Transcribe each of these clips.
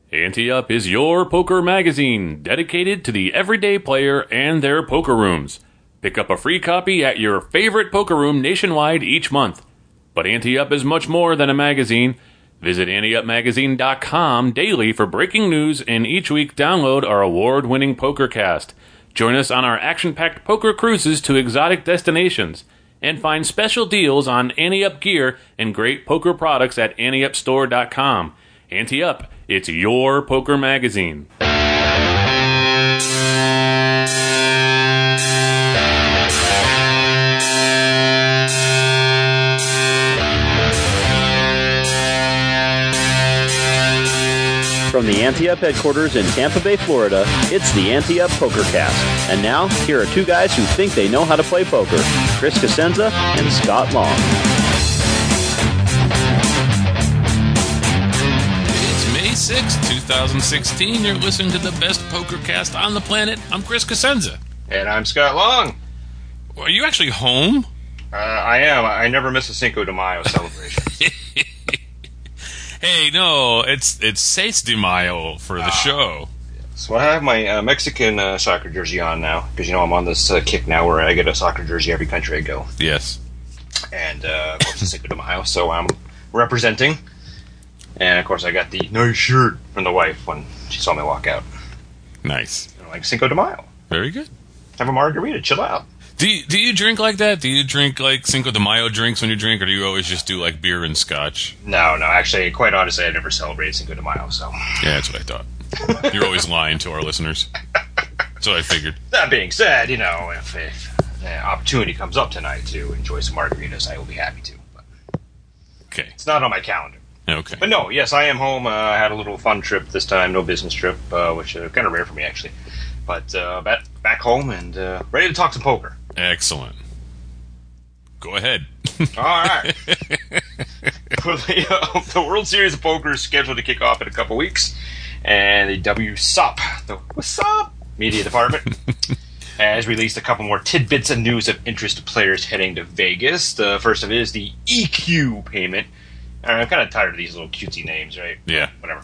Ante Up is your poker magazine dedicated to the everyday player and their poker rooms. Pick up a free copy at your favorite poker room nationwide each month. But Ante Up is much more than a magazine. Visit AnteUpMagazine.com daily for breaking news, and each week download our award-winning PokerCast. Join us on our action-packed poker cruises to exotic destinations, and find special deals on Ante Up gear and great poker products at AnteUpStore.com. Ante Up, it's your poker magazine. From the Ante Up headquarters in Tampa Bay, Florida, it's the Ante Up PokerCast. And now, here are two guys who think they know how to play poker, Chris Cosenza and Scott Long. It's May 6th, 2016. You're listening to the best PokerCast on the planet. I'm Chris Cosenza. And I'm Scott Long. Are you actually home? I am. I never miss a Cinco de Mayo celebration. Hey, no, it's Seis de Mayo for the show. So I have my Mexican soccer jersey on now, because, I'm on this kick now where I get a soccer jersey every country I go. Yes. And, of course, it's Cinco de Mayo, so I'm representing. And, of course, I got the nice shirt from the wife when she saw me walk out. Nice. Like Cinco de Mayo. Very good. Have a margarita, chill out. Do you drink like that? Do you drink like Cinco de Mayo drinks when you drink, or do you always just do like beer and scotch? No, actually, quite honestly, I never celebrate Cinco de Mayo, so. Yeah, that's what I thought. You're always lying to our listeners. That's what I figured. That being said, if an opportunity comes up tonight to enjoy some margaritas, I will be happy to. But okay. It's not on my calendar. Okay. But no, yes, I am home. I had a little fun trip this time, no business trip, which is kind of rare for me, actually. But back home and ready to talk some poker. Excellent. Go ahead. All right. The World Series of Poker is scheduled to kick off in a couple weeks, and the WSUP, the What's Up Media Department, has released a couple more tidbits of news of interest to players heading to Vegas. The first of it is the EQ payment. I'm kind of tired of these little cutesy names, right? Yeah. Whatever.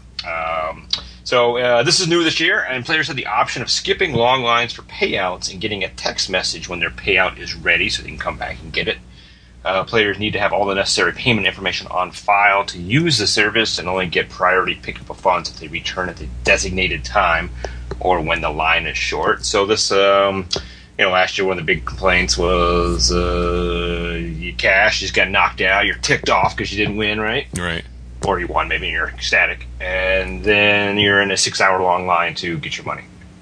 So this is new this year, and players have the option of skipping long lines for payouts and getting a text message when their payout is ready so they can come back and get it. Players need to have all the necessary payment information on file to use the service and only get priority pickup of funds if they return at the designated time or when the line is short. So this, last year one of the big complaints was you cash, you just got knocked out, you're ticked off because you didn't win, right? Right. Or you won, maybe, and you're ecstatic. And then you're in a 6-hour-long line to get your money.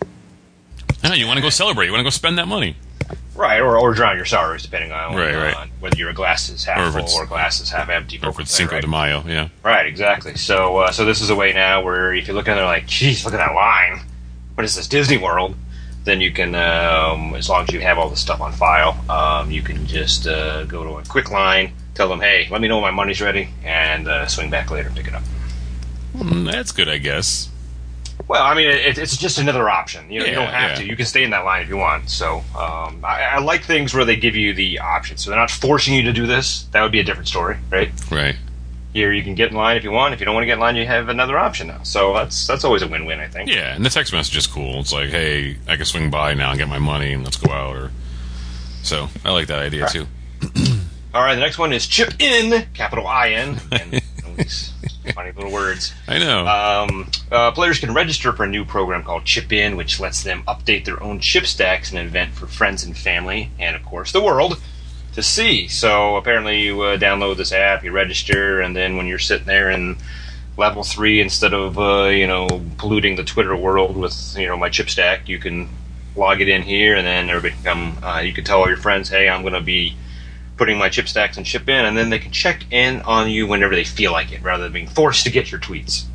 Oh, you want to go celebrate. You want to go spend that money. Right, or drown your sorrows, depending on right. Whether your glass is half full or glass is half empty. Or if it's Cinco de Mayo, yeah. Right, exactly. So this is a way now where if you look at it like, geez, look at that line. What is this, Disney World? Then you can, as long as you have all the stuff on file, you can just go to a quick line, tell them, hey, let me know when my money's ready, and swing back later and pick it up. That's good, I guess. Well, I mean, it's just another option. You don't have to. You can stay in that line if you want. So I like things where they give you the option. So they're not forcing you to do this. That would be a different story, right? Right. Here you can get in line if you want. If you don't want to get in line, you have another option now. So that's always a win-win, I think. Yeah, and the text message is cool. It's like, hey, I can swing by now and get my money and let's go out. So I like that idea, too. All right, the next one is Chip In, capital I-N. And these funny little words. I know. Players can register for a new program called Chip In, which lets them update their own chip stacks in an event for friends and family, and, of course, the world to see. So apparently you download this app, you register, and then when you're sitting there in level 3, instead of polluting the Twitter world with my chip stack, you can log it in here, and then everybody can come. You can tell all your friends, hey, I'm going to be putting my chip stacks in Chip In, and then they can check in on you whenever they feel like it, rather than being forced to get your tweets.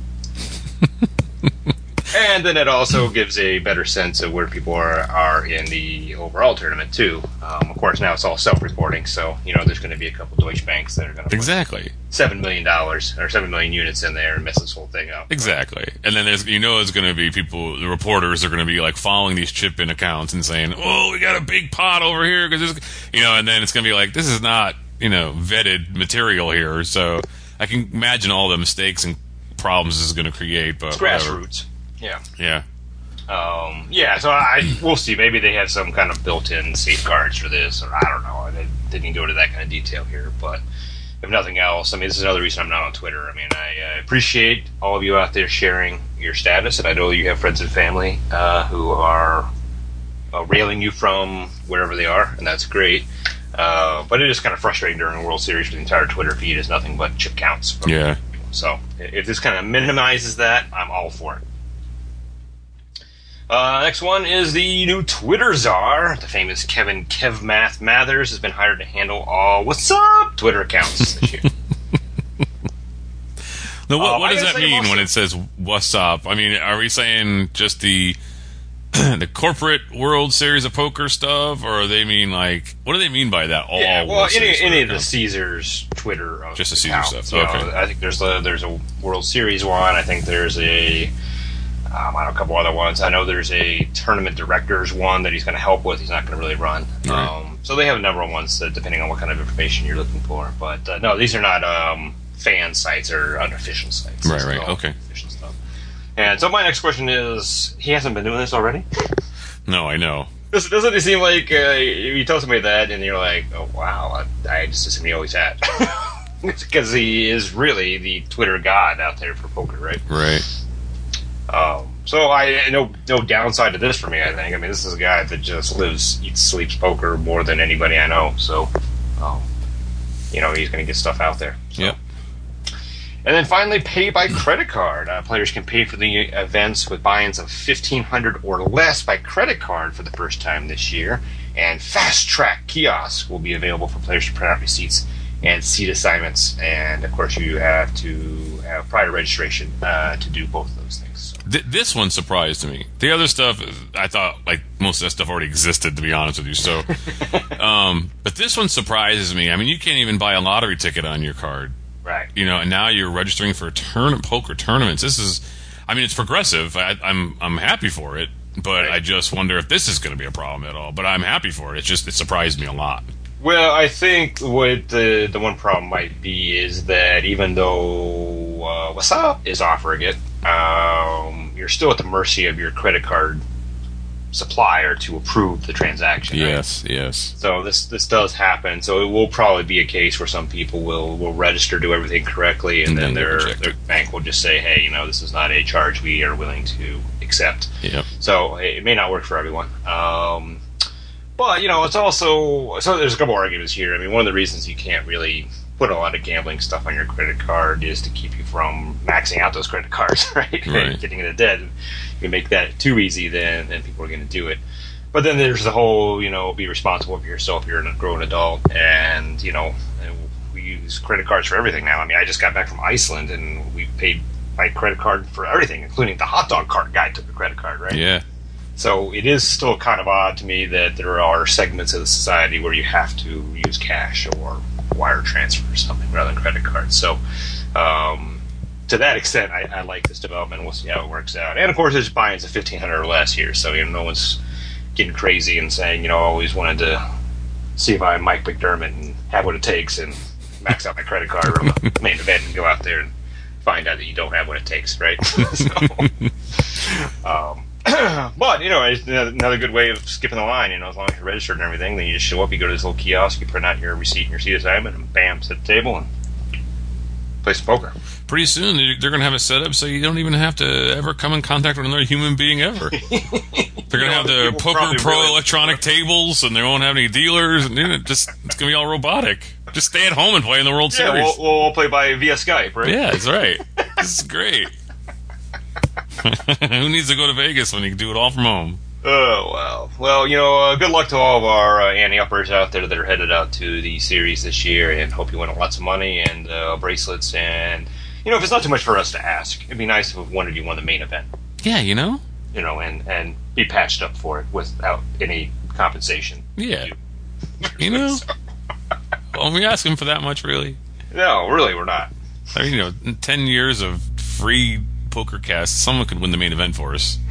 And then it also gives a better sense of where people are in the overall tournament, too. Of course, now it's all self-reporting, so, there's going to be a couple Deutsche Banks that are going to put $7 million, or 7 million units in there and mess this whole thing up. Exactly. And then there's going to be people, the reporters are going to be, following these chip-in accounts and saying, oh, we got a big pot over here, because and then it's going to be like, this is not, vetted material here, so I can imagine all the mistakes and problems this is going to create, but It's grassroots. Yeah. Yeah. So we'll see. Maybe they have some kind of built-in safeguards for this, or I don't know. They didn't go into that kind of detail here, but if nothing else, I mean, this is another reason I'm not on Twitter. I mean, I appreciate all of you out there sharing your status, and I know you have friends and family who are railing you from wherever they are, and that's great. But it is kind of frustrating during the World Series for the entire Twitter feed is nothing but chip counts. Yeah. So if this kind of minimizes that, I'm all for it. Next one is the new Twitter czar. The famous Kevin Kevmath Mathers has been hired to handle all "What's up?" Twitter accounts this year. Now, what does that mean when it says "What's up"? I mean, are we saying just the the corporate World Series of Poker stuff, or they mean like what do they mean by that? All any of the Caesars Twitter, just the Caesar stuff. So, okay, I think there's a World Series one. I think there's a couple other ones. I know there's a tournament directors one that he's going to help with. He's not going to really run. Right. So they have a number of ones depending on what kind of information you're looking for. But no, these are not fan sites or unofficial sites. Right. Okay. Official stuff. And so my next question is: he hasn't been doing this already? No, I know. Doesn't it seem like you tell somebody that and you're like, oh wow, I just assume he always had. Because he is really the Twitter god out there for poker, right? Right. So I no downside to this for me. I think. I mean, this is a guy that just lives, eats, sleeps poker more than anybody I know. So, he's going to get stuff out there. So. Yep. And then finally, pay by credit card. Players can pay for the events with buy-ins of $1,500 or less by credit card for the first time this year. And Fast Track kiosks will be available for players to print out receipts and seat assignments. And of course, you have to have prior registration to do both of those things. So. This one surprised me. The other stuff, I thought, like, most of that stuff already existed, to be honest with you. So, but this one surprises me. I mean, you can't even buy a lottery ticket on your card. Right. And now you're registering for poker tournaments. This is, I mean, it's progressive. I'm happy for it, but right. I just wonder if this is going to be a problem at all. But I'm happy for it. It surprised me a lot. Well, I think what the one problem might be is that even though What's Up is offering it, you're still at the mercy of your credit card supplier to approve the transaction. Yes, right? Yes. So this does happen. So it will probably be a case where some people will register, do everything correctly, and then their bank will just say, hey, this is not a charge we are willing to accept. Yep. So it may not work for everyone. But, it's also... So there's a couple arguments here. I mean, one of the reasons you can't really put a lot of gambling stuff on your credit card is to keep you from maxing out those credit cards, right? Getting into debt. If you make that too easy, then people are going to do it. But then there's the whole, be responsible for yourself. You're a grown adult, and, we use credit cards for everything now. I mean, I just got back from Iceland, and we paid my credit card for everything, including the hot dog cart guy took a credit card, right? Yeah. So it is still kind of odd to me that there are segments of the society where you have to use cash or wire transfer or something rather than credit cards. So to that extent, I like this development. We'll see how it works out. And of course, there's buy-ins of $1,500 or less here, so no one's getting crazy and saying, I always wanted to see if I'm Mike McDermott and have what it takes and max out my credit card or the main event and go out there and find out that you don't have what it takes, right? But, it's another good way of skipping the line, as long as you're registered and everything, then you just show up, you go to this little kiosk, you print out your receipt and your seat assignment, and bam, sit at the table and play some poker. Pretty soon, they're going to have it set up so you don't even have to ever come in contact with another human being ever. They're going to have the Poker Pro electronic tables, and they won't have any dealers, and it's going to be all robotic. Just stay at home and play in the World Series. We'll play via Skype, right? Yeah, that's right. This is great. Who needs to go to Vegas when you can do it all from home? Oh, wow. Well, good luck to all of our ante-uppers out there that are headed out to the series this year, and hope you win lots of money and bracelets. And, if it's not too much for us to ask, it'd be nice if one of you won the main event. Yeah, and be patched up for it without any compensation. Yeah. Are we asking for that much, really? No, really, we're not. I mean, in 10 years of free PokerCast, someone could win the main event for us.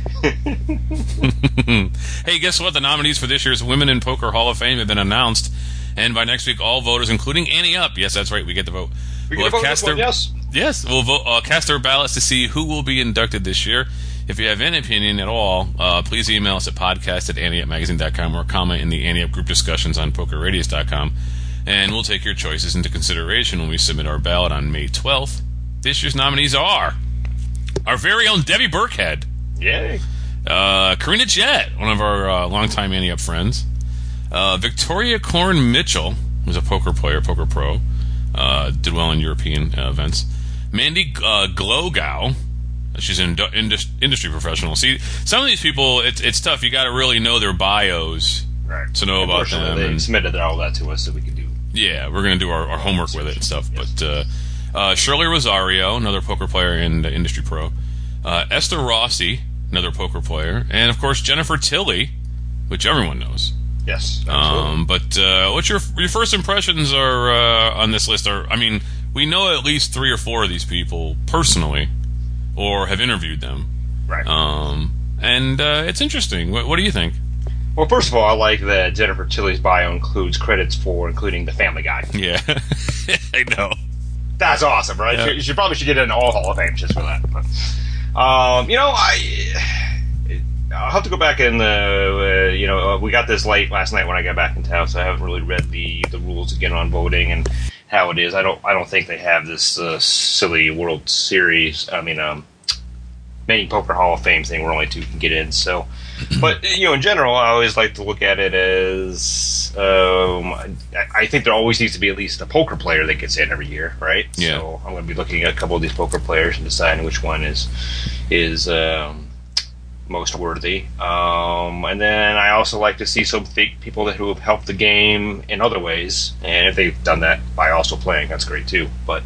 Hey, guess what? The nominees for this year's Women in Poker Hall of Fame have been announced, and by next week, all voters, including Annie Up, yes, that's right, we get the vote, will have cast their Yes, we'll vote, cast our ballots to see who will be inducted this year. If you have any opinion at all, please email us at podcast@anteupmagazine.com or comment in the Ante Up group discussions on pokerradius.com, and we'll take your choices into consideration when we submit our ballot on May 12th. This year's nominees are our very own Debbie Burkhead. Yay. Karina Jett, one of our longtime Ante Up friends. Victoria Korn Mitchell, who's a poker player, poker pro. Did well in European events. Mandy Glogau. She's an industry professional. See, some of these people, it's tough. You got to really know their bios to know about them. They submitted all that to us so we could do. Yeah, we're going to do our homework with it and stuff. Yes. But Shirley Rosario, another poker player and industry pro. Esther Rossi, another poker player. And, of course, Jennifer Tilley, which everyone knows. Yes. But what's your first impressions are on this list? We know at least 3 or 4 of these people personally, or have interviewed them. Right. And it's interesting. What do you think? Well, first of all, I like that Jennifer Tilley's bio includes credits for including The Family Guy. Yeah, I know. That's awesome, right? Yeah. You should probably get in all Hall of Fame just for that. But, I'll have to go back and we got this late last night when I got back in town, so I haven't really read the rules again on voting and how it is. I don't think they have this silly World Series. Making Poker Hall of Fame thing where only 2 can get in. So, but in general, I always like to look at it as I think there always needs to be at least a poker player that gets in every year, right? Yeah. So I'm going to be looking at a couple of these poker players and deciding which one is most worthy. And then I also like to see some people who have helped the game in other ways, and if they've done that by also playing, that's great too. But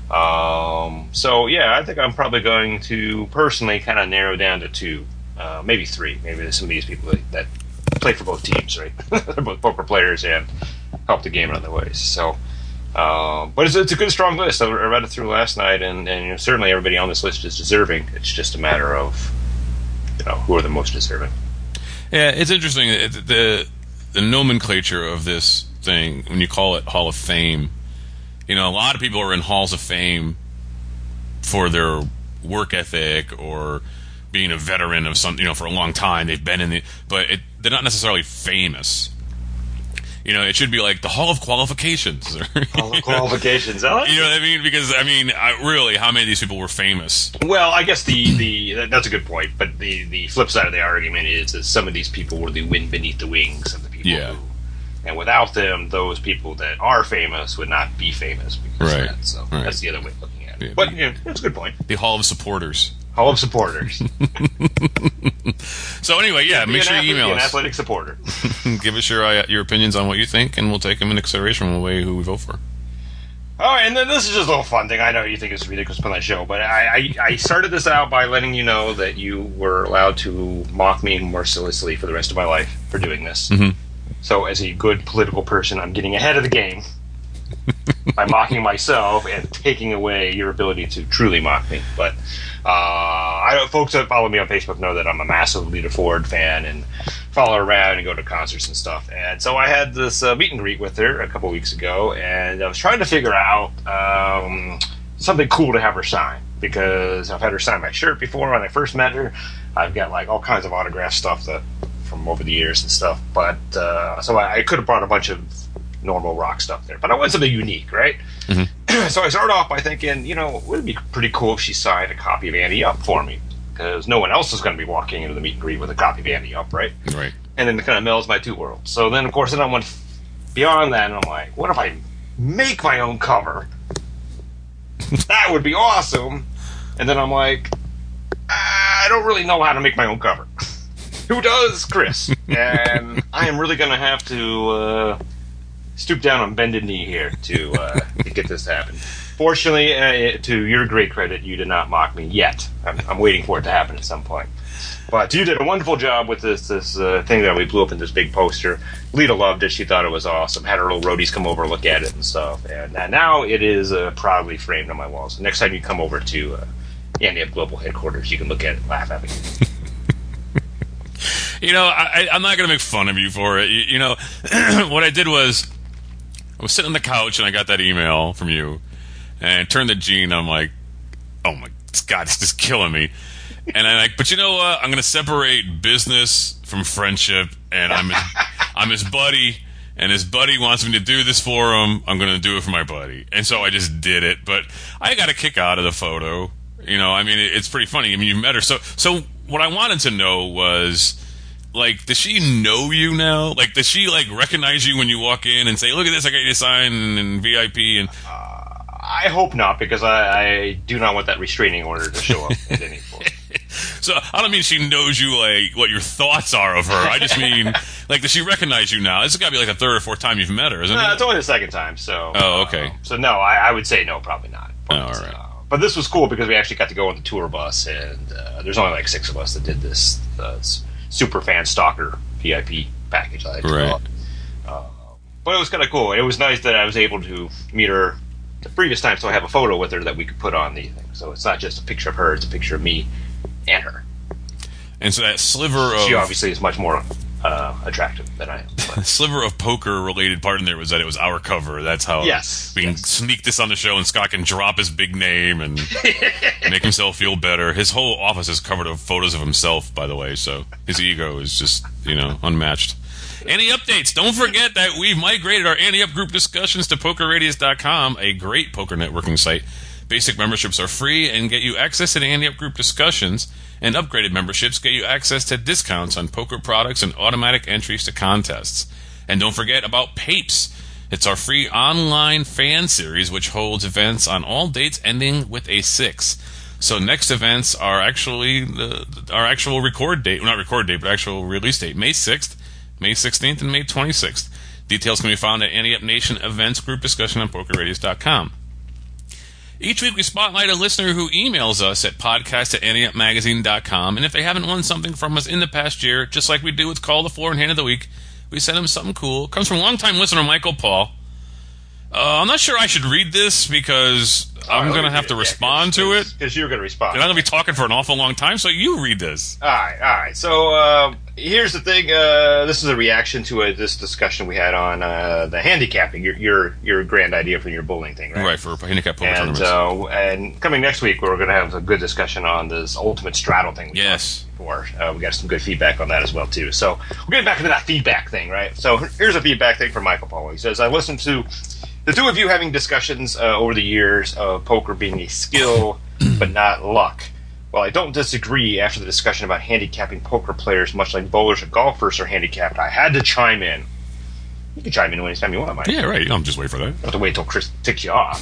I think I'm probably going to personally kind of narrow down to 2, maybe 3. Maybe there's some of these people that play for both teams, right? They're both poker players and help the game in other ways. So, but it's a good, strong list. I read it through last night, and certainly everybody on this list is deserving. It's just a matter of who are the most deserving. Yeah, it's interesting. The nomenclature of this thing, when you call it Hall of Fame, a lot of people are in Halls of Fame for their work ethic or being a veteran of something, for a long time. They've been but they're not necessarily famous. It should be like the Hall of Qualifications. Hall of Qualifications. I like you know what I mean? Because, really, how many of these people were famous? Well, I guess that's a good point. But the flip side of the argument is that some of these people were the wind beneath the wings of the people Yeah. who... And without them, those people that are famous would not be famous because of that. So that's the other way of looking at it. Yeah. But that's a good point. The Hall of Supporters. Hall of Supporters. So anyway, make sure you email Be an us. athletic supporter. Give us your opinions on what you think, and we'll take them into consideration when we who we vote for. All right, and then this is just a little fun thing. I know you think it's ridiculous to put on that show, but I started this out by letting you know that you were allowed to mock me mercilessly for the rest of my life for doing this. Mm-hmm. So as a good political person, I'm getting ahead of the game by mocking myself and taking away your ability to truly mock me. But folks that follow me on Facebook know that I'm a massive Lita Ford fan and follow her around and go to concerts and stuff. And so I had this meet and greet with her a couple weeks ago, and I was trying to figure out something cool to have her sign, because I've had her sign my shirt before when I first met her. I've got all kinds of autograph stuff from over the years and stuff. But so I could have brought a bunch of normal rock stuff there, but I want something unique, right? Mm-hmm. So I started off by thinking, would it be pretty cool if she signed a copy of Ante Up for me? Because no one else is going to be walking into the meet and greet with a copy of Ante Up, right? Right. And then it kind of melds my 2 worlds. So then, of course, I went beyond that, and I'm like, what if I make my own cover? That would be awesome. And then I'm like, I don't really know how to make my own cover. Who does? Chris. And I am really going to have to stoop down on bended knee here to get this to happen. Fortunately, to your great credit, you did not mock me yet. I'm waiting for it to happen at some point. But you did a wonderful job with this thing that we blew up in this big poster. Lita loved it. She thought it was awesome. Had her little roadies come over, look at it and stuff. And now it is proudly framed on my walls. So next time you come over to Ante Up Global headquarters, you can look at it and laugh at me. I'm not going to make fun of you for it. What I did was I was sitting on the couch and I got that email from you. And I turned to Gene. I'm like, oh my God, it's just killing me. And I'm like, but you know what? I'm going to separate business from friendship, and I'm his buddy, and his buddy wants me to do this for him. I'm going to do it for my buddy. And so I just did it. But I got a kick out of the photo. You know, I mean, it's pretty funny. I mean, you met her. So what I wanted to know was, like, does she know you now? Like, does she, like, recognize you when you walk in and say, look at this, I got you a sign and VIP? And I hope not, because I do not want that restraining order to show up at any point. So I don't mean she knows you, like, what your thoughts are of her. I just mean, like, does she recognize you now? This has got to be like the third or fourth time you've met her, isn't it? It's only the second time, so... Oh, okay. So no, I would say no, probably not. But, all right. But this was cool because we actually got to go on the tour bus, and there's only like 6 of us that did this super fan stalker VIP package. I like to call it. But it was kind of cool. It was nice that I was able to meet her the previous time, so I have a photo with her that we could put on the thing. So it's not just a picture of her; it's a picture of me and her. And so that sliver of... She obviously is much more attractive than I am. The sliver of poker-related part in there was that it was our cover. That's how we can sneak this on the show, and Scott can drop his big name and make himself feel better. His whole office is covered of photos of himself, by the way, so his ego is just, unmatched. Any updates? Don't forget that we've migrated our Ante-Up group discussions to PokerRadius.com, a great poker networking site. Basic memberships are free and get you access to the Ante-Up group discussions, and upgraded memberships get you access to discounts on poker products and automatic entries to contests. And don't forget about Papes. It's our free online fan series, which holds events on all dates ending with a 6. So next events are actually our actual record date, well, not record date, but actual release date, May 6th, May 16th, and May 26th. Details can be found at Ante-Up Nation Events Group Discussion on PokerRadius.com. Each week we spotlight a listener who emails us at podcast@anteupmagazine.com, and if they haven't won something from us in the past year, just like we do with Call the Floor and Hand of the Week, we send them something cool. It comes from longtime listener Michael Paul. I'm not sure I should read this because I'm going to have to respond to it. Because you're going to respond. And I'm going to be talking for an awful long time, so you read this. All right. So here's the thing. This is a reaction to this discussion we had on the handicapping, your grand idea for your bowling thing, right? Right, for handicap poker tournaments. And coming next week, we're going to have a good discussion on this ultimate straddle thing. Yes. We got some good feedback on that as well, too. So we're getting back into that feedback thing, right? So here's a feedback thing from Michael Paul. He says, I listened to the two of you having discussions over the years of poker being a skill but not luck. Well, I don't disagree after the discussion about handicapping poker players, much like bowlers or golfers are handicapped. I had to chime in. You can chime in anytime you want, Mike. Yeah, right. I'm just waiting for that. You don't have to wait until Chris ticks you off.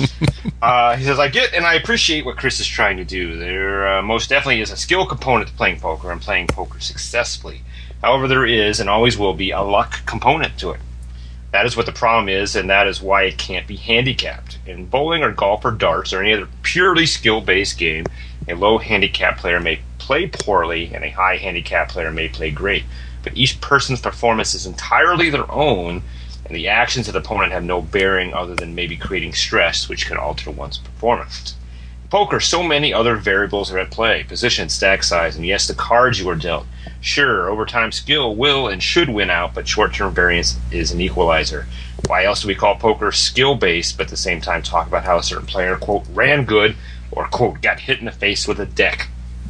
He says, I get and I appreciate what Chris is trying to do. There most definitely is a skill component to playing poker and playing poker successfully. However, there is and always will be a luck component to it. That is what the problem is, and that is why it can't be handicapped. In bowling or golf or darts or any other purely skill-based game, a low handicap player may play poorly and a high handicap player may play great. But each person's performance is entirely their own, and the actions of the opponent have no bearing other than maybe creating stress, which can alter one's performance. In poker, so many other variables are at play: position, stack size, and yes, the cards you are dealt. Sure, over time skill will and should win out, but short-term variance is an equalizer. Why else do we call poker skill-based, but at the same time talk about how a certain player, quote, ran good, or, quote, got hit in the face with a deck?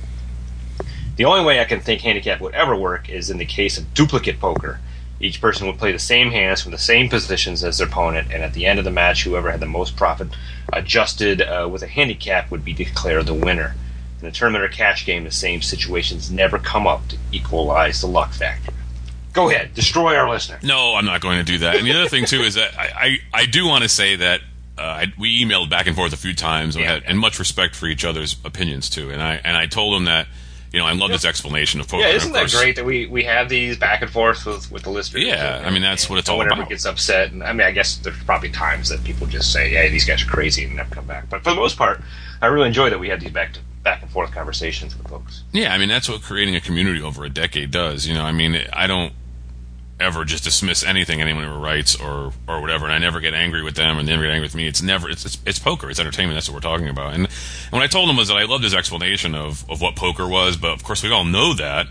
The only way I can think handicap would ever work is in the case of duplicate poker. Each person would play the same hands from the same positions as their opponent, and at the end of the match, whoever had the most profit adjusted with a handicap would be declared the winner. In the tournament or cash game, the same situations never come up to equalize the luck factor. Go ahead, destroy our listener. No, I'm not going to do that. And the other thing, too, is that I do want to say that we emailed back and forth a few times and much respect for each other's opinions, too. And I told him that, I love this explanation of poker. Yeah, isn't that great that we have these back and forth with the listeners? Yeah, that's what it's all about. Whenever it gets upset, and I guess there's probably times that people just say, hey, these guys are crazy and never come back. But for the most part, I really enjoy that we have these back and forth conversations with folks. Yeah, that's what creating a community over a decade does. I don't ever just dismiss anything anyone ever writes or whatever, and I never get angry with them and they never get angry with me. It's poker, it's entertainment, that's what we're talking about. And what I told him was that I loved his explanation of what poker was, but of course we all know that.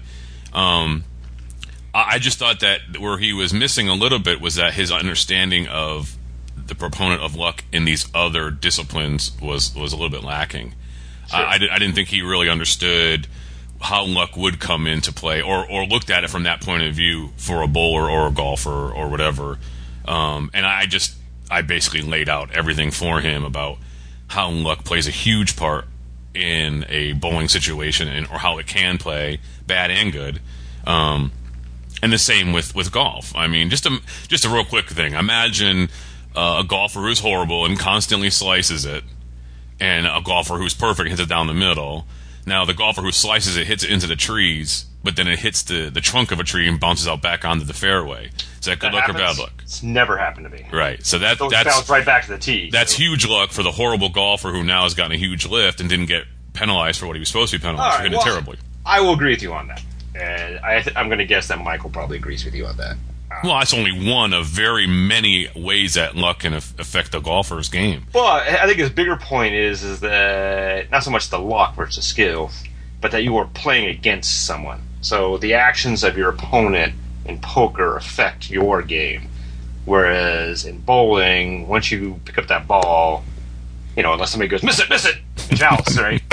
I just thought that where he was missing a little bit was that his understanding of the proponent of luck in these other disciplines was a little bit lacking. Sure. I didn't think he really understood how luck would come into play, or looked at it from that point of view for a bowler or a golfer or whatever. And I basically laid out everything for him about how luck plays a huge part in a bowling situation, or how it can play, bad and good. And the same with golf. I mean, just a real quick thing. Imagine a golfer who's horrible and constantly slices it, and a golfer who's perfect hits it down the middle. Now, the golfer who slices it hits it into the trees, but then it hits the trunk of a tree and bounces out back onto the fairway. Is that good luck or bad luck? It's never happened to me. Right. So that's bounce right back to the tee. That's huge luck for the horrible golfer who now has gotten a huge lift and didn't get penalized for what he was supposed to be penalized for, hitting it terribly. I will agree with you on that. And I'm going to guess that Michael probably agrees with you on that. Well, that's only one of very many ways that luck can affect a golfer's game. Well, I think his bigger point is that not so much the luck versus skill, but that you are playing against someone. So the actions of your opponent in poker affect your game. Whereas in bowling, once you pick up that ball, unless somebody goes, miss it, and outs, right?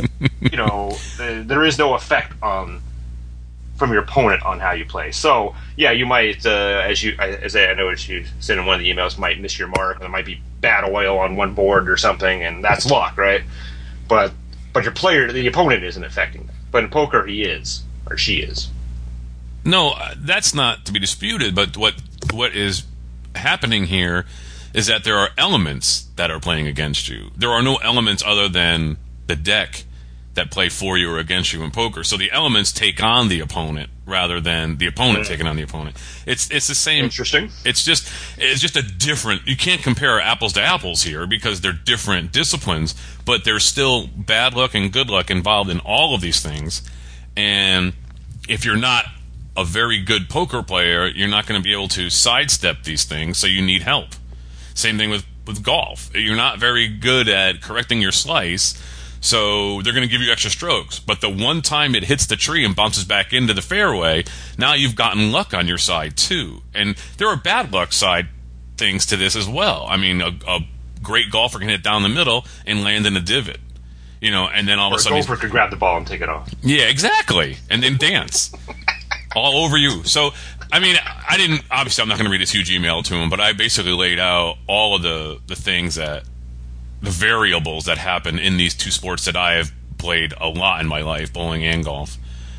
There is no effect from your opponent on how you play. So, yeah, you might, as I noticed you said in one of the emails, might miss your mark. There might be bad oil on one board or something, and that's luck, right? But your player, the opponent, isn't affecting that. But in poker, he is, or she is. No, that's not to be disputed, but what is happening here is that there are elements that are playing against you. There are no elements other than the deck that play for you or against you in poker. So the elements take on the opponent rather than the opponent taking on the opponent. It's the same. Interesting. It's just a different. You can't compare apples to apples here because they're different disciplines, but there's still bad luck and good luck involved in all of these things. And if you're not a very good poker player, you're not going to be able to sidestep these things, so you need help. Same thing with golf. You're not very good at correcting your slice, so they're going to give you extra strokes. But the one time it hits the tree and bounces back into the fairway, now you've gotten luck on your side too. And there are bad luck side things to this as well. I mean, a great golfer can hit down the middle and land in a divot. And then all of a sudden... a golfer could grab the ball and take it off. Yeah, exactly. And then dance. All over you. So, I mean, obviously I'm not going to read this huge email to him, but I basically laid out all of the things the variables that happen in these two sports that I have played a lot in my life, bowling and golf,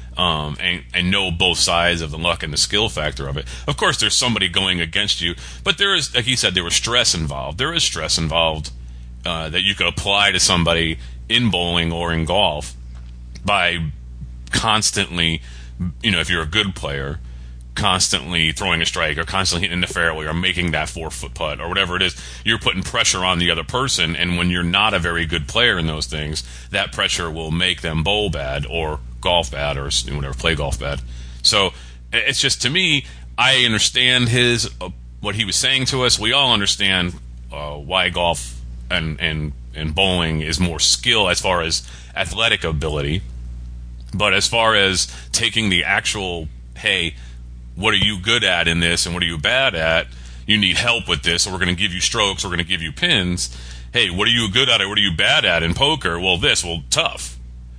and know both sides of the luck and the skill factor of it. Of course, there's somebody going against you, but there is, like he said, there was stress involved. There is stress involved that you could apply to somebody in bowling or in golf by constantly, if you're a good player, constantly throwing a strike or constantly hitting the fairway or making that 4-foot putt or whatever it is, you're putting pressure on the other person. And when you're not a very good player in those things, that pressure will make them bowl bad or golf bad or whatever, play golf bad. So it's just, to me, I understand what he was saying to us. We all understand why golf and bowling is more skill as far as athletic ability. But as far as taking the actual, hey, what are you good at in this and what are you bad at? You need help with this, or we're going to give you strokes, we're going to give you pins. Hey, what are you good at or what are you bad at in poker? Well, tough.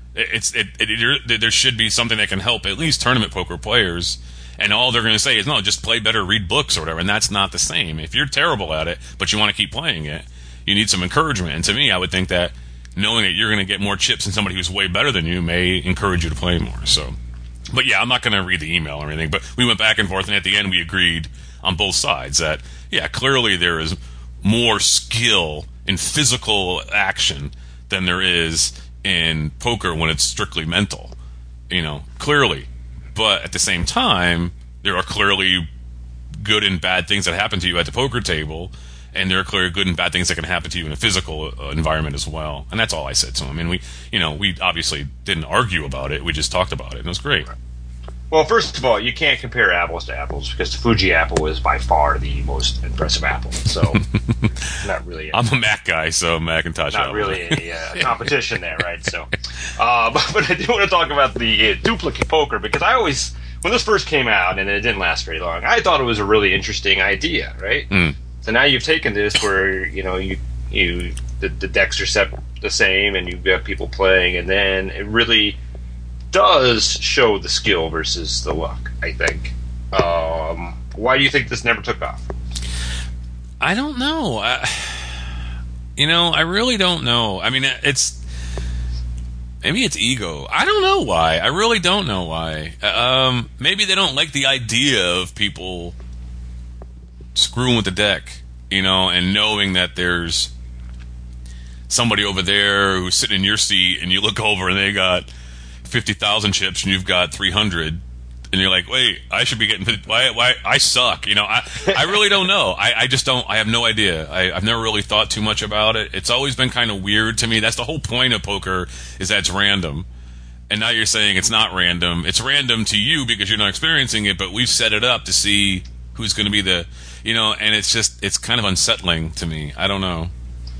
There should be something that can help at least tournament poker players. And all they're going to say is, no, just play better, read books or whatever. And that's not the same. If you're terrible at it, but you want to keep playing it, you need some encouragement. And to me, I would think that knowing that you're going to get more chips than somebody who's way better than you may encourage you to play more. So, but yeah, I'm not going to read the email or anything, but we went back and forth, and at the end we agreed on both sides that, yeah, clearly there is more skill in physical action than there is in poker when it's strictly mental, clearly. But at the same time, there are clearly good and bad things that happen to you at the poker table, and there are clearly good and bad things that can happen to you in a physical environment as well. And that's all I said to him. I mean, we obviously didn't argue about it. We just talked about it, and it was great. Well, first of all, you can't compare apples to apples because the Fuji apple is by far the most impressive apple. So, not really. I'm a Mac guy, so Macintosh. Not really a competition there, right? So, but I do want to talk about the duplicate poker because when this first came out, and it didn't last very long, I thought it was a really interesting idea, right? So now you've taken this where the decks are set the same, and you've got people playing, and then it really does show the skill versus the luck, I think. Why do you think this never took off? I don't know. I really don't know. I mean, maybe it's ego. I don't know why. I really don't know why. Maybe they don't like the idea of people screwing with the deck, and knowing that there's somebody over there who's sitting in your seat, and you look over and they got 50,000 chips and you've got 300, and you're like, wait, I should be getting, why I suck. I really don't know. I just don't, I have no idea. I've never really thought too much about it. It's always been kind of weird to me. That's the whole point of poker, is that it's random. And now you're saying it's not random. It's random to you because you're not experiencing it, but we've set it up to see who's going to be the, and it's kind of unsettling to me. I don't know.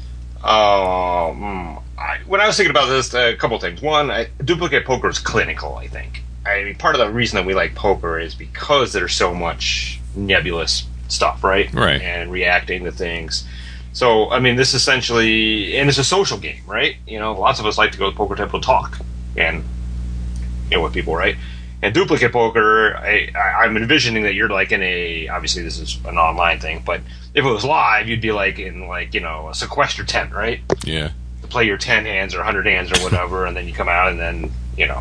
When I was thinking about this, a couple of things. One, duplicate poker is clinical, I think. I mean, part of the reason that we like poker is because there's so much nebulous stuff, right? Right. And reacting to things. So, I mean, this essentially, and it's a social game, right? Lots of us like to go to the poker table to talk, and with people, right? And duplicate poker, I'm envisioning that you're like in obviously this is an online thing, but if it was live, you'd be like in a sequester tent, right? Yeah. To play your 10 hands or 100 hands or whatever, and then you come out and then,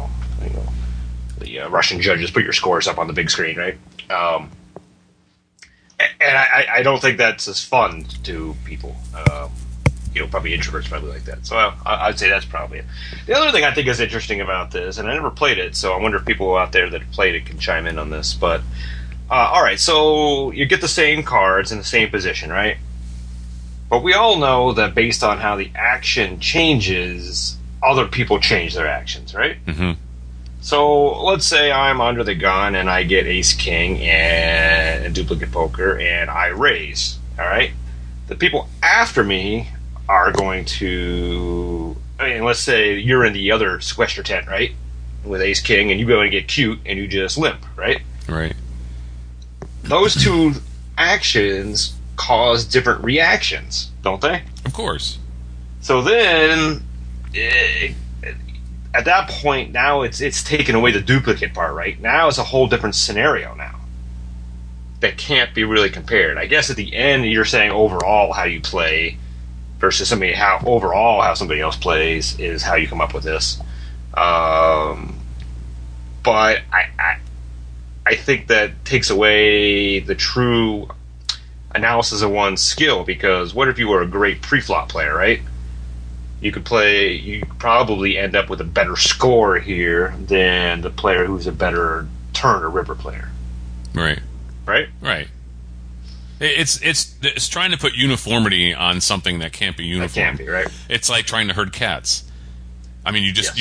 the Russian judges put your scores up on the big screen, right? And I don't think that's as fun to people. Probably introverts probably like that. So I'd say that's probably it. The other thing I think is interesting about this, and I never played it, so I wonder if people out there that have played it can chime in on this, but all right, so you get the same cards in the same position, right? But we all know that based on how the action changes, other people change their actions, right? Mm-hmm. So let's say I'm under the gun and I get ace king and duplicate poker and I raise, all right? The people after me are going to, let's say you're in the other sequester tent, right? With ace king, and you go and get cute and you just limp, right? Right. Those two actions cause different reactions, don't they? Of course. So then, at that point, now it's taken away the duplicate part, right? Now it's a whole different scenario now that can't be really compared. I guess at the end, you're saying overall how you play versus how somebody else plays is how you come up with this. But I think that takes away the true analysis of one's skill, because what if you were a great pre-flop player, right? You could probably end up with a better score here than the player who's a better turn or river player. Right. Right? Right. It's trying to put uniformity on something that can't be uniform. That can't be, right? It's like trying to herd cats. I mean, it's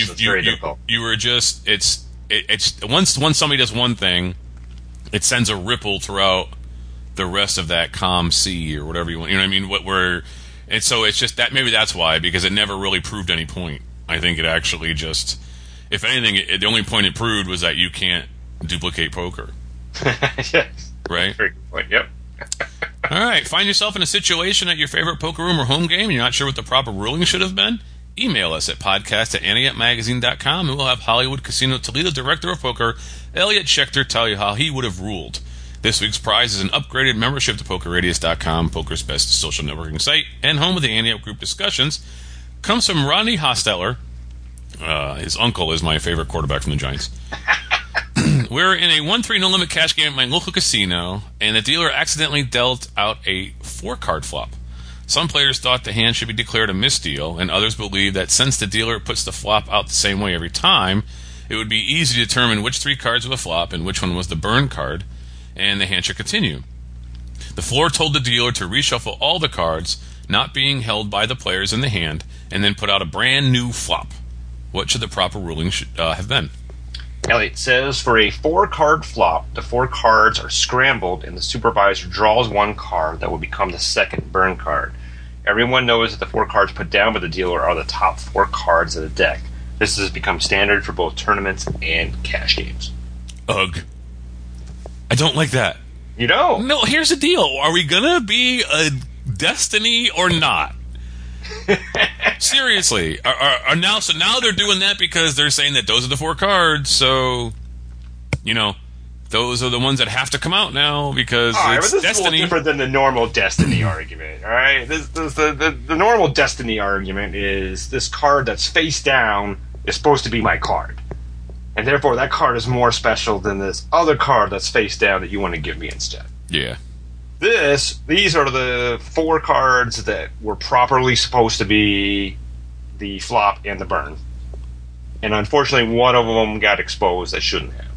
once somebody does one thing, it sends a ripple throughout the rest of that calm sea or whatever you want. You know what I mean? And so it's just that, maybe that's why, because it never really proved any point. I think it actually just, if anything, the only point it proved was that you can't duplicate poker. Yes. Right? Very good point. Yep. All right. Find yourself in a situation at your favorite poker room or home game and you're not sure what the proper ruling should have been? Email us at podcast@antiupmagazine.com and we'll have Hollywood Casino Toledo Director of Poker, Elliot Schechter, tell you how he would have ruled. This week's prize is an upgraded membership to PokerRadius.com, poker's best social networking site, and home of the Ante Up Group discussions. Comes from Rodney Hosteller. His uncle is my favorite quarterback from the Giants. We're in a 1-3 no limit cash game at my local casino, and the dealer accidentally dealt out a 4-card flop. Some players thought the hand should be declared a misdeal, and others believe that since the dealer puts the flop out the same way every time, it would be easy to determine which 3 cards were the flop and which one was the burn card, and the hand should continue. The floor told the dealer to reshuffle all the cards not being held by the players in the hand, and then put out a brand new flop. What should the proper ruling have been? Elliot says, for a 4-card flop, the 4 cards are scrambled and the supervisor draws 1 card that will become the second burn card. Everyone knows that the 4 cards put down by the dealer are the top 4 cards of the deck. This has become standard for both tournaments and cash games. Ugh. I don't like that. You don't. No, here's the deal. Are we going to be a Destiny or not? Seriously. So now they're doing that because they're saying that those are the 4 cards, so, those are the ones that have to come out now because it's but this Destiny. is a little different than the normal Destiny argument, all right? The normal Destiny argument is this card that's face down is supposed to be my card. And therefore, that card is more special than this other card that's face down that you want to give me instead. Yeah. These are the 4 cards that were properly supposed to be the flop and the burn. And unfortunately, one of them got exposed that shouldn't have.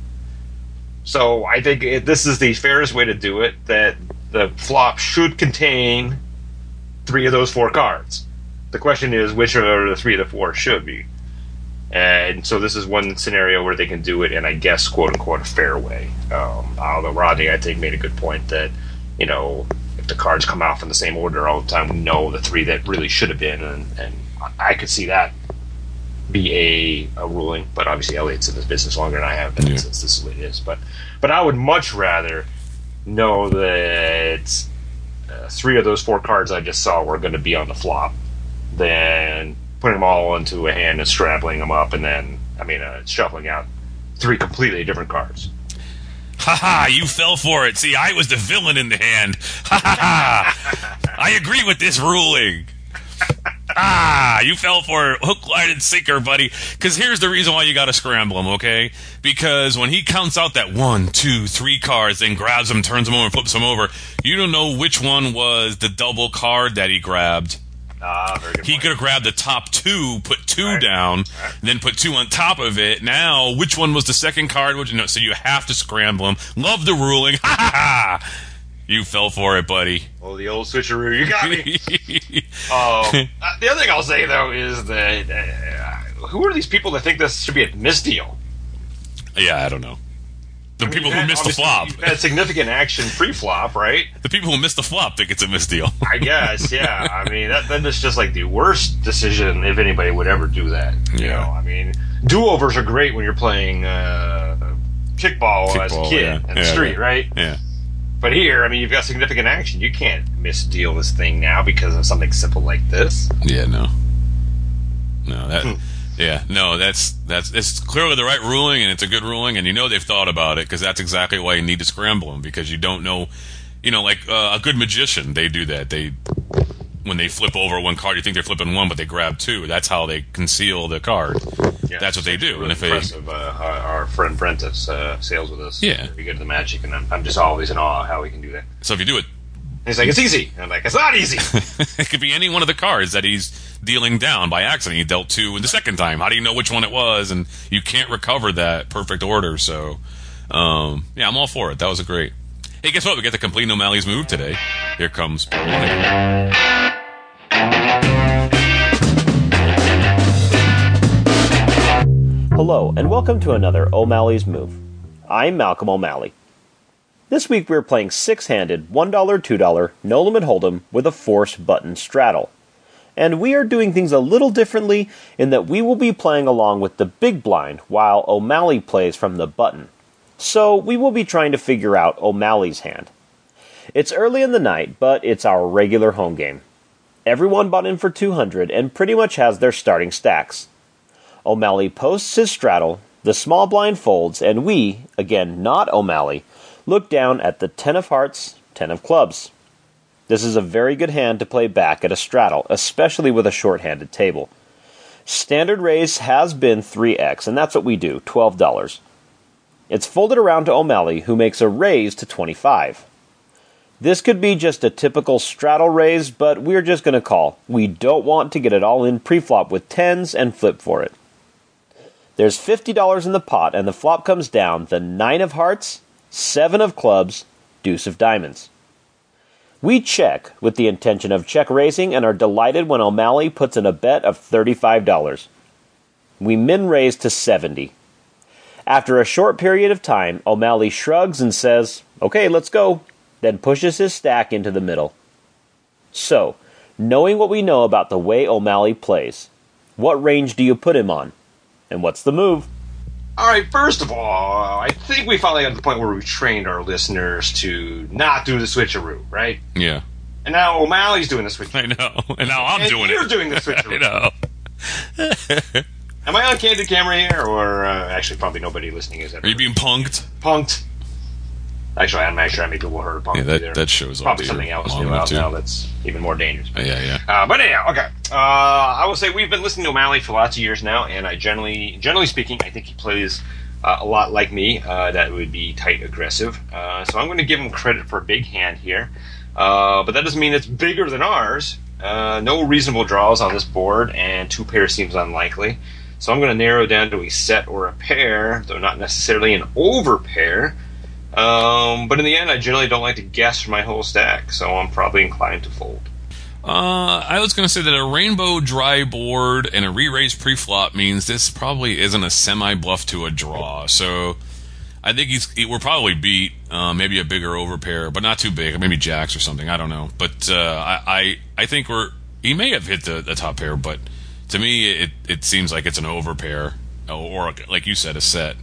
So I think this is the fairest way to do it, that the flop should contain 3 of those 4 cards. The question is, which are the 3 of the 4 should be? And so this is one scenario where they can do it in, I guess, quote-unquote, a fair way. Although Rodney, I think, made a good point that, if the cards come out from the same order all the time, we know the 3 that really should have been, and I could see that be a ruling, but obviously Elliot's in this business longer than I have been, since this is what it is. But I would much rather know that 3 of those 4 cards I just saw were going to be on the flop than putting them all into a hand and scrambling them up and then, shuffling out 3 completely different cards. Ha! You fell for it. See, I was the villain in the hand. Ha! I agree with this ruling. You fell for it. Hook, line, and sinker, buddy. Because here's the reason why you got to scramble him, okay? Because when he counts out that 1, 2, 3 cards, then grabs them, turns them over, and flips them over, you don't know which one was the double card that he grabbed. Very good he point. could have grabbed the top 2, put 2 down, then put 2 on top of it. Now, which one was the second card? So you have to scramble him. Love the ruling. Ha ha ha! You fell for it, buddy. Oh, the old switcheroo. You got me. The other thing I'll say, though, is that who are these people that think this should be a misdeal? Yeah, I don't know. The people who missed the flop. You've had significant action pre-flop, right? The people who missed the flop think it's a misdeal. I guess, yeah. Then it's just like the worst decision if anybody would ever do that. Do-overs are great when you're playing kickball as a kid in the street, right? Yeah. But here, you've got significant action. You can't misdeal this thing now because of something simple like this. Yeah, no. That's it's clearly the right ruling, and it's a good ruling, and they've thought about it, because that's exactly why you need to scramble them, because you don't know, like a good magician, they do that. When they flip over 1 card, you think they're flipping 1, but they grab 2. That's how they conceal the card. Yeah, that's what they do. Really and if impressive. Our friend Prentice sails with us. Yeah, we go to the Magic, and I'm just always in awe how we can do that. So if you do it, he's like, it's easy. And I'm like, it's not easy. It could be any one of the cards that he's dealing down by accident. He dealt 2 in the second time. How do you know which one it was? And you can't recover that perfect order. So, I'm all for it. That was a great. Hey, guess what? We get to complete O'Malley's move today. Here comes part 1. Hello, and welcome to another O'Malley's Move. I'm Malcolm O'Malley. This week we're playing 6-handed, $1, $2, no limit hold'em with a force button straddle. And we are doing things a little differently in that we will be playing along with the big blind while O'Malley plays from the button. So we will be trying to figure out O'Malley's hand. It's early in the night, but it's our regular home game. Everyone bought in for 200 and pretty much has their starting stacks. O'Malley posts his straddle, the small blind folds, and we, again not O'Malley, look down at the 10 of hearts, 10 of clubs. This is a very good hand to play back at a straddle, especially with a short-handed table. Standard raise has been 3x, and that's what we do, $12. It's folded around to O'Malley, who makes a raise to 25. This could be just a typical straddle raise, but we're just going to call. We don't want to get it all in pre-flop with 10s and flip for it. There's $50 in the pot, and the flop comes down the 9 of hearts, 7 of clubs, deuce of diamonds. We check with the intention of check raising and are delighted when O'Malley puts in a bet of $35. We min raise to 70. After a short period of time, O'Malley shrugs and says, "Okay, let's go," then pushes his stack into the middle. So, knowing what we know about the way O'Malley plays, what range do you put him on? And what's the move? All right, first of all, I think we finally got to the point where we've trained our listeners to not do the switcheroo, right? Yeah. And now O'Malley's doing the switcheroo. I know. And now I'm doing it. You're doing the switcheroo. I know. Am I on candid camera here, or actually probably nobody listening is ever? Are you being punked? Punked. Actually, I'm not sure how many people heard of punked either. That shows probably up something here else long new enough, out too. now that's even more dangerous. Yeah. But anyhow, okay. I will say we've been listening to O'Malley for lots of years now, and I generally speaking, I think he plays a lot like me. That would be tight aggressive. So I'm going to give him credit for a big hand here. But that doesn't mean it's bigger than ours. No reasonable draws on this board, and 2 pairs seems unlikely. So I'm going to narrow down to a set or a pair, though not necessarily an over pair. But in the end, I generally don't like to guess for my whole stack, so I'm probably inclined to fold. I was going to say that a rainbow dry board and a re-raise pre-flop means this probably isn't a semi-bluff to a draw. So I think we'll probably beat maybe a bigger overpair, but not too big, maybe jacks or something. I don't know. But I think he may have hit the top pair, but to me it seems like it's an overpair or like you said, a set.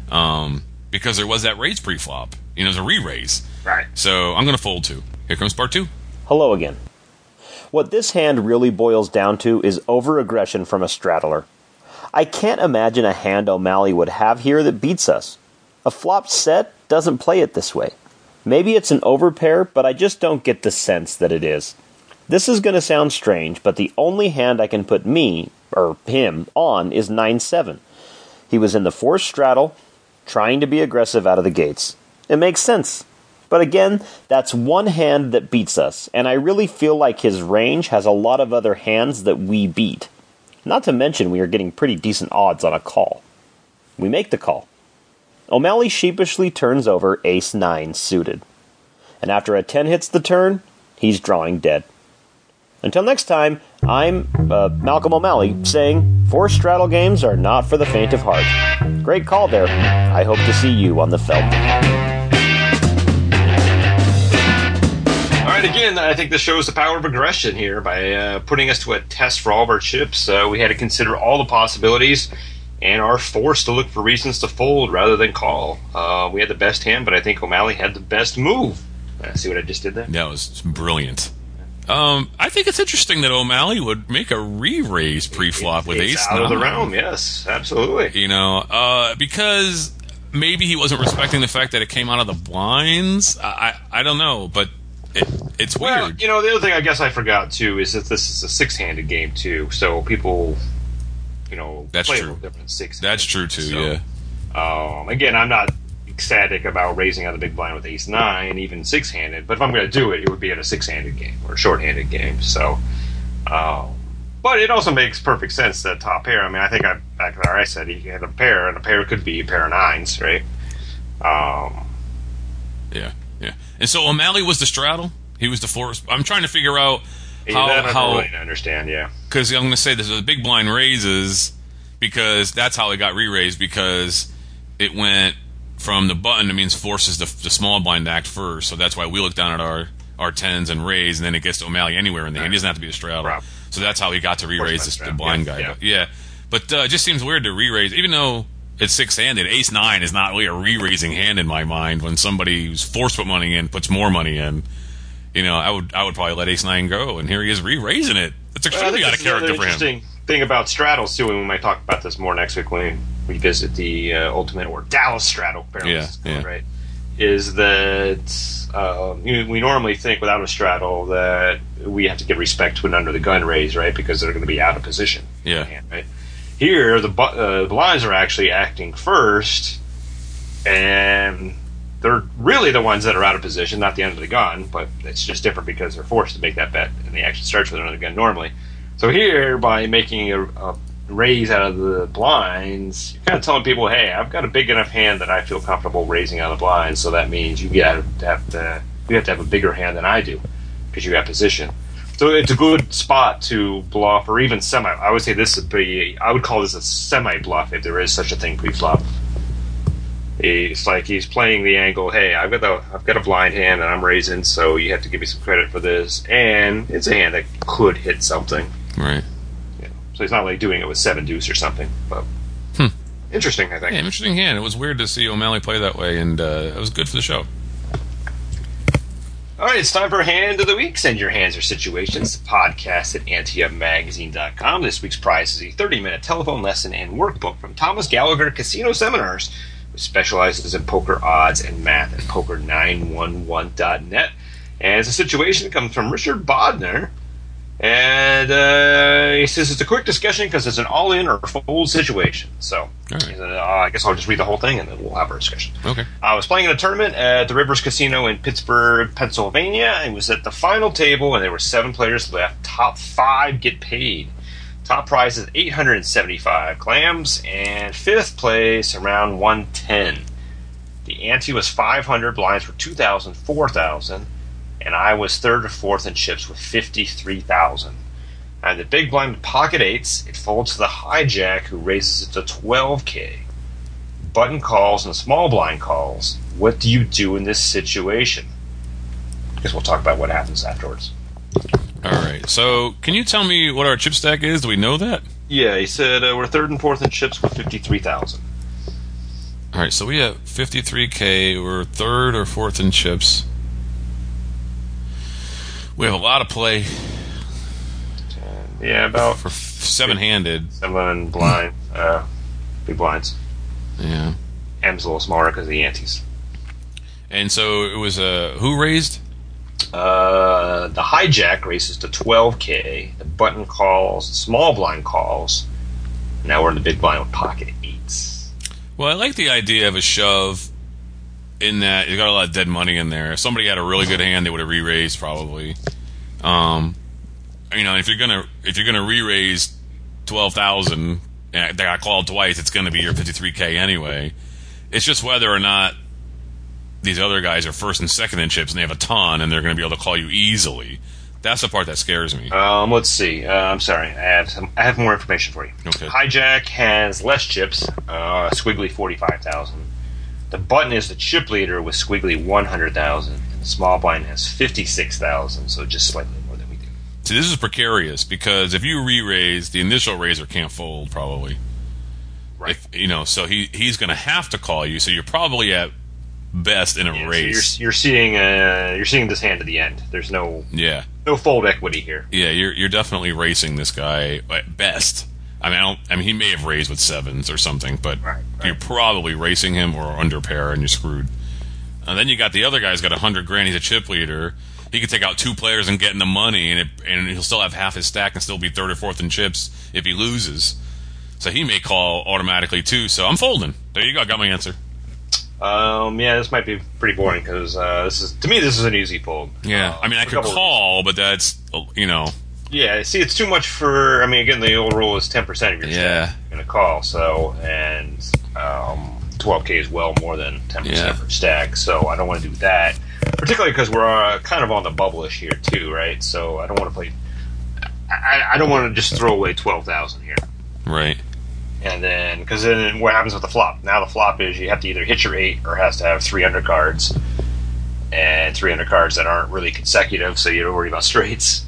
Because there was that raise pre-flop. It was a re-raise. Right. So I'm going to fold too. Here comes part 2. Hello again. What this hand really boils down to is over-aggression from a straddler. I can't imagine a hand O'Malley would have here that beats us. A flopped set doesn't play it this way. Maybe it's an overpair, but I just don't get the sense that it is. This is going to sound strange, but the only hand I can put him, on is 9-7. He was in the forced straddle, trying to be aggressive out of the gates. It makes sense. But again, that's one hand that beats us, and I really feel like his range has a lot of other hands that we beat. Not to mention we are getting pretty decent odds on a call. We make the call. O'Malley sheepishly turns over ace-9 suited. And after a 10 hits the turn, he's drawing dead. Until next time, I'm Malcolm O'Malley saying, forced straddle games are not for the faint of heart. Great call there. I hope to see you on the felt. All right, again, I think this shows the power of aggression here by putting us to a test for all of our chips. We had to consider all the possibilities and are forced to look for reasons to fold rather than call. We had the best hand, but I think O'Malley had the best move. See what I just did there? That was brilliant. I think it's interesting that O'Malley would make a re-raise pre-flop with ace out 9. of the realm, yes, absolutely. Because maybe he wasn't respecting the fact that it came out of the blinds. I don't know, but it's weird. The other thing I guess I forgot too is that this is a 6-handed game too, so people, that's play true. a little different 6-handed. That's true too. So, yeah. Again, I'm not ecstatic about raising out the big blind with ace-9, even 6-handed. But if I'm going to do it, it would be at a 6-handed game or a short-handed game. So, but it also makes perfect sense that top pair. I mean, I think back there I said he had a pair, and a pair could be a pair of 9s, right? Yeah. And so O'Malley was the straddle. He was the force. I'm trying to figure out how. I don't really understand. Yeah, because I'm going to say this: the big blind raises because that's how it got re-raised because it went from the button. It means forces the small blind to act first. So that's why we look down at our tens and raise, and then it gets to O'Malley anywhere in the hand. He doesn't have to be the straddle. Right. So that's how he got to re-raise the blind guy. Yeah. But it just seems weird to re-raise, even though it's 6-handed. Ace-9 is not really a re-raising hand in my mind. When somebody who's forced to put money in puts more money in, I would probably let Ace-9 go, and here he is re-raising it. It's extremely out of character for him. Interesting thing about straddles too, and we might talk about this more next week when we visit the Ultimate or Dallas straddle. Right? Is that we normally think without a straddle that we have to give respect to an under the gun raise, right? Because they're going to be out of position. Yeah. Right? Here, the blinds are actually acting first, and they're really the ones that are out of position, not the under the gun, but it's just different because they're forced to make that bet, and the action starts with an under the gun normally. So here, by making a raise out of the blinds, you're kind of telling people, hey, I've got a big enough hand that I feel comfortable raising out of the blinds, so that means you have to have a bigger hand than I do because you have position. So it's a good spot to bluff, or even semi. I would say I would call this a semi-bluff if there is such a thing pre-flop. It's like he's playing the angle. Hey, I've got a blind hand and I'm raising, so you have to give me some credit for this. And it's a hand that could hit something. Right. So he's not like doing it with 7 deuce or something. But interesting, I think. Yeah, interesting hand. It was weird to see O'Malley play that way, and it was good for the show. All right, it's time for Hand of the Week. Send your hands or situations to podcast at anteupmagazine.com. This week's prize is a 30-minute telephone lesson and workbook from Thomas Gallagher Casino Seminars, which specializes in poker odds and math at poker911.net. And it's a situation that comes from Richard Bodner. And he says it's a quick discussion because it's an all-in or fold situation. So right. I guess I'll just read the whole thing and then we'll have our discussion. Okay. I was playing in a tournament at the Rivers Casino in Pittsburgh, Pennsylvania. I was at the final table and there were 7 players left. Top 5 get paid. Top prize is 875 clams, and 5th place around 110. The ante was 500, blinds were 2,000, 4,000. And I was 3rd or 4th in chips with 53,000. And the big blind with pocket 8s, it folds to the hijack, who raises it to 12K. Button calls and small blind calls. What do you do in this situation? I guess we'll talk about what happens afterwards. All right. So, can you tell me what our chip stack is? Do we know that? Yeah, he said we're 3rd and 4th in chips with 53,000. All right. So we have 53K. We're 3rd or 4th in chips. We have a lot of play. Yeah, about for 7-handed. 7 blind, big blinds. Yeah. M's a little smaller because of the antes. And so it was who raised? The hijack raises to 12K. The button calls, small blind calls. Now we're in the big blind with pocket 8s. Well, I like the idea of a shove. In that you got a lot of dead money in there. If somebody had a really good hand, they would have re-raised probably. If you're gonna re-raise 12,000, and they got called twice, it's gonna be your 53K anyway. It's just whether or not these other guys are 1st and 2nd in chips and they have a ton and they're gonna be able to call you easily. That's the part that scares me. Let's see. I'm sorry. I have more information for you. Okay. Hijack has less chips. Squiggly 45,000. The button is the chip leader with squiggly 100,000, and the small blind has 56,000, so just slightly more than we do. See, this is precarious because if you re-raise, the initial raiser can't fold probably. Right. So he's going to have to call you, so you're probably at best in a race. So you're seeing this hand to the end. There's no fold equity here. Yeah, you're definitely racing this guy at best. He may have raised with 7s or something, but right. You're probably racing him or under pair, and you're screwed. And then you got the other guy's got 100 grand. He's a chip leader. He could take out 2 players and get in the money, and he'll still have half his stack and still be 3rd or 4th in chips if he loses. So he may call automatically too. So I'm folding. There you go. I got my answer. This might be pretty boring because this is an easy fold. Yeah, I could call, but that's Yeah, see, it's too much for. Again, the old rule is 10% of your stack you're going to call. So, and 12K is well more than 10% of your stack. So, I don't want to do that, particularly because we're kind of on the bubble-ish here too, right? So, I don't want to play. I don't want to just throw away 12,000 here, right? And then, because then what happens with the flop? Now the flop is you have to either hit your 8 or has to have 3 undercards, and 3 undercards that aren't really consecutive, so you don't worry about straights.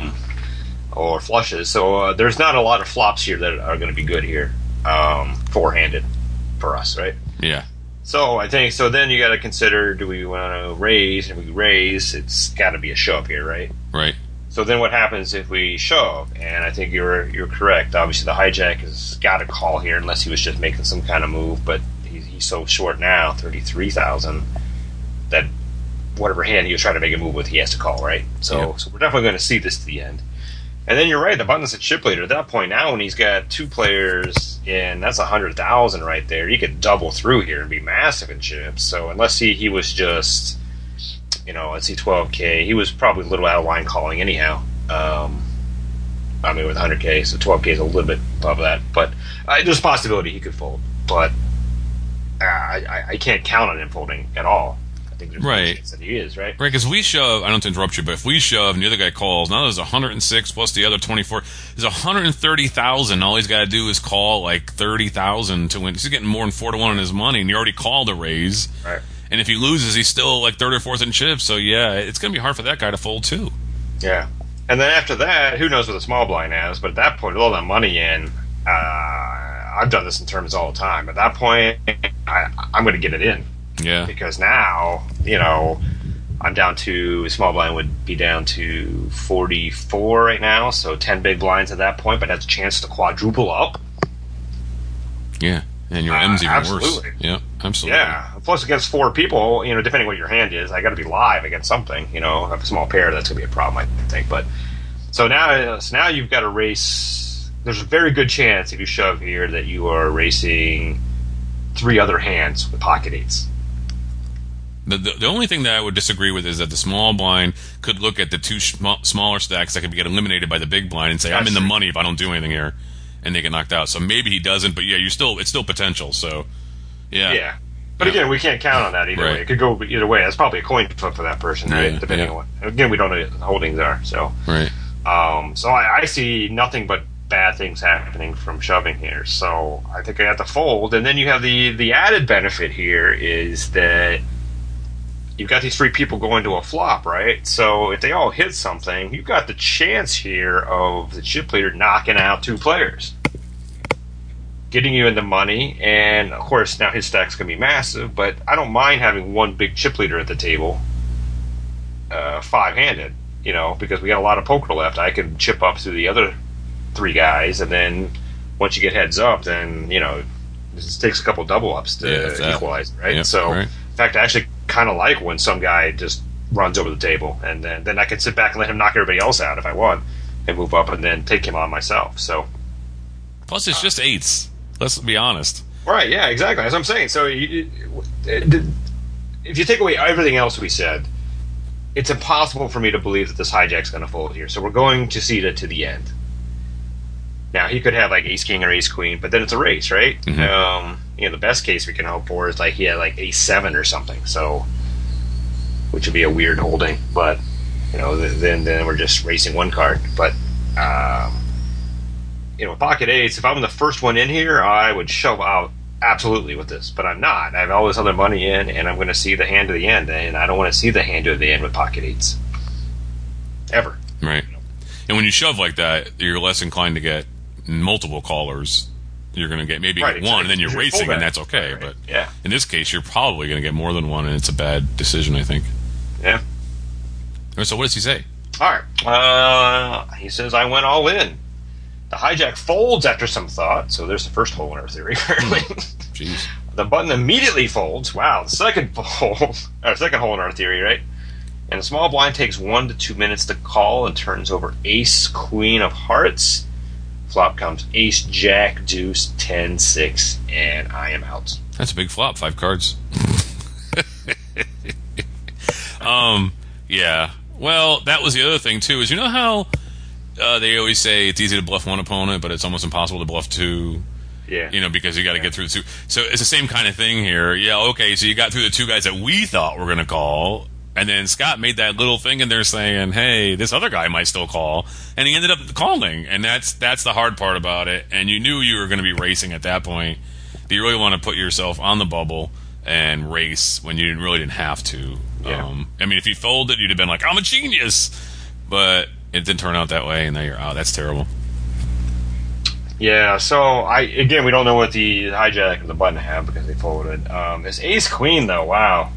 Or flushes, so there's not a lot of flops here that are going to be good here, 4-handed for us, right? Yeah. So I think then you got to consider: do we want to raise? And if we raise, it's got to be a shove here, right? Right. So then what happens if we shove? And I think you're correct. Obviously, the hijack has got to call here unless he was just making some kind of move, but he's so short now, 33,000, that whatever hand he was trying to make a move with, he has to call, right? So we're definitely going to see this to the end. And then you're right, the button's a chip leader. At that point now, when he's got 2 players in, that's 100,000 right there. He could double through here and be massive in chips. So unless he was just, let's see, 12K, he was probably a little out of line calling anyhow. With 100K, so 12K is a little bit above that. But there's a possibility he could fold. But I can't count on him folding at all. I think there's a chance that he is, right? Right, because we shove, I don't to interrupt you, but if we shove and the other guy calls, now there's 106 plus the other 24, there's 130,000. All he's got to do is call like 30,000 to win. He's getting more than 4-1 on his money, and you already called a raise. Right. And if he loses, he's still like 3rd or 4th in chips, so it's going to be hard for that guy to fold too. Yeah. And then after that, who knows what the small blind has, but at that point, with all that money in, I've done this in tournaments all the time. At that point, I'm going to get it in. Yeah. Because now, I'm down to, small blind would be down to 44 right now, so 10 big blinds at that point, but that's a chance to quadruple up. Yeah, and your M's even absolutely. worse. Yeah, absolutely. Yeah, plus against 4 people, depending what your hand is, I got to be live against something. If I have a small pair, that's going to be a problem, I think. But so now you've got to race. There's a very good chance if you shove here that you are racing 3 other hands with pocket eights. The only thing that I would disagree with is that the small blind could look at the 2 smaller stacks that could get eliminated by the big blind and say, I'm in the money if I don't do anything here, and they get knocked out. So maybe he doesn't, but yeah, it's still potential. So yeah. Yeah. But again, we can't count on that either way. It could go either way. That's probably a coin flip for that person, right? Depending on what. Again, we don't know what the holdings are. So right. So I see nothing but bad things happening from shoving here. So I think I have to fold. And then you have the added benefit here is that you've got these 3 people going to a flop, right? So if they all hit something, you've got the chance here of the chip leader knocking out 2 players, getting you in the money. And of course, now his stack's going to be massive, but I don't mind having one big chip leader at the table, 5-handed, because we got a lot of poker left. I can chip up through the other 3 guys, and then once you get heads up, then, this takes a couple double ups to equalize, right? Yep, so, right. In fact, I actually kind of like when some guy just runs over the table, and then I can sit back and let him knock everybody else out if I want, and move up and then take him on myself. So, plus it's just 8s. Let's be honest. Right? Yeah, exactly. That's what I'm saying. So, if you take away everything else we said, it's impossible for me to believe that this hijack's going to fold here. So we're going to see it to the end. Now he could have like ace king or ace queen, but then it's a race, right? Mm-hmm. The best case we can hope for is like he had like ace 7 or something. So, which would be a weird holding, but then we're just racing 1 card. But pocket eights. If I'm the first one in here, I would shove out absolutely with this. But I'm not. I have all this other money in, and I'm going to see the hand to the end, and I don't want to see the hand to the end with pocket eights ever. Right. And when you shove like that, you're less inclined to get multiple callers. You're going to get maybe right, one, and then you're racing, and that's okay. Right. But yeah. In this case, you're probably going to get more than one, and it's a bad decision, I think. Yeah. So what does he say? All right. He says, I went all in. The hijack folds after some thought, so there's the first hole in our theory, apparently. Jeez. The button immediately folds. Wow, the second hole in our theory, right? And the small blind takes 1 to 2 minutes to call and turns over ace, queen of hearts. Flop comes ace, jack, deuce, 10, 6, and I am out. That's a big flop, 5 cards. Yeah. Well, that was the other thing, too, is how they always say it's easy to bluff 1 opponent, but it's almost impossible to bluff 2. Yeah. Because you got to get through the 2. So it's the same kind of thing here. Yeah, okay, so you got through the 2 guys that we thought were going to call, and then Scott made that little thing in there saying, hey, this other guy might still call, and he ended up calling, and that's the hard part about it, and you knew you were going to be racing at that point. Do you really want to put yourself on the bubble and race when you really didn't have to? Yeah. If you folded, you'd have been like, I'm a genius, but it didn't turn out that way, and now you're out. That's terrible. Yeah, so we don't know what the hijack and the button have because they folded. This ace queen though, wow.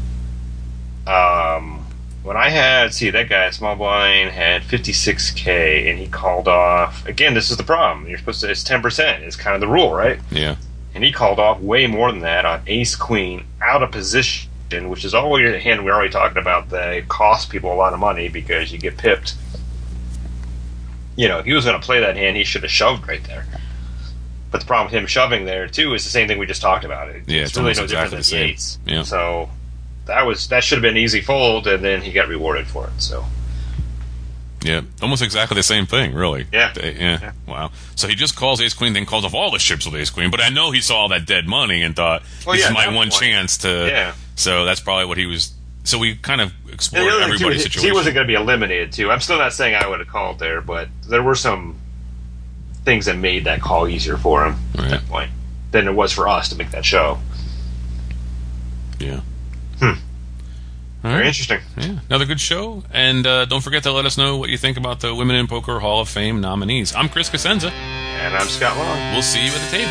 When I had that guy small blind had 56K and he called off. Again, this is the problem. You're supposed to. It's 10%. It's kind of the rule, right? Yeah. And he called off way more than that on ace queen out of position, which is always a hand we're already talking about that it costs people a lot of money because you get pipped. If he was going to play that hand, he should have shoved right there. But the problem with him shoving there, too, is the same thing we just talked about. It's really no different than the eights. Yeah. So that should have been an easy fold, and then he got rewarded for it. So yeah, almost exactly the same thing, really. Yeah. Wow. So he just calls ace queen, then calls off all the chips with ace queen. But I know he saw all that dead money and thought, this is my one chance to... Yeah. So that's probably what he was... So we kind of explored everybody's situation. He wasn't going to be eliminated, too. I'm still not saying I would have called there, but there were some things that made that call easier for him at that point than it was for us to make that show. Yeah. Very interesting. Yeah. Another good show. And don't forget to let us know what you think about the Women in Poker Hall of Fame nominees. I'm Chris Cosenza. And I'm Scott Long. We'll see you at the table.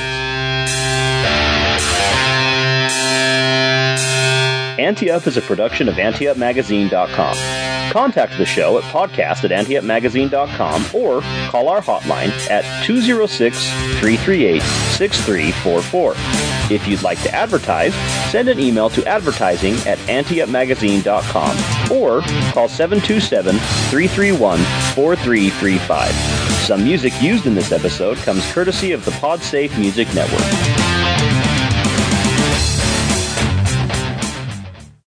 Ante Up is a production of AnteUpMagazine.com. Contact the show at podcast@AnteUpMagazine.com or call our hotline at 206-338-6344. If you'd like to advertise, send an email to advertising@AnteUpMagazine.com or call 727-331-4335. Some music used in this episode comes courtesy of the PodSafe Music Network.